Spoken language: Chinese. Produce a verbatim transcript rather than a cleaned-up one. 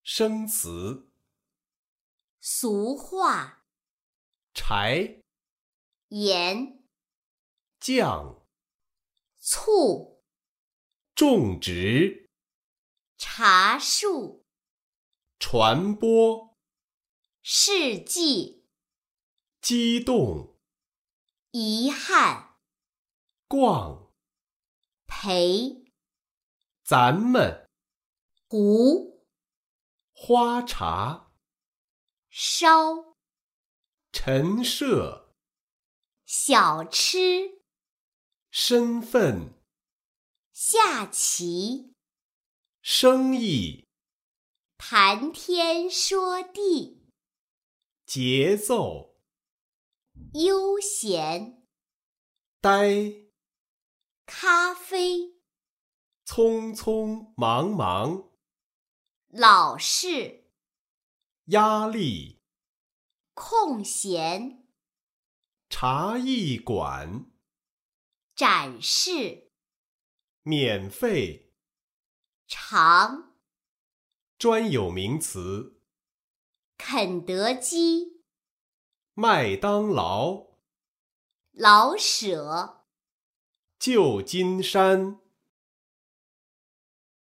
生词。 俗话， 柴、 盐、 酱、 醋、 种植、 茶树、 传播、 事迹、 激动、 遗憾、 逛、 陪、 咱们、 胡、 花茶、 烧、 陈设、 小吃、 身份、 下棋、 生意、 谈天说地、 节奏、 悠闲、 呆、 咖啡、 匆匆忙忙、 老式、 压力、 空闲、 茶艺馆、 展示、 免费、 长、 专有名词、 肯德基、 麦当劳、 老舍、 旧金山。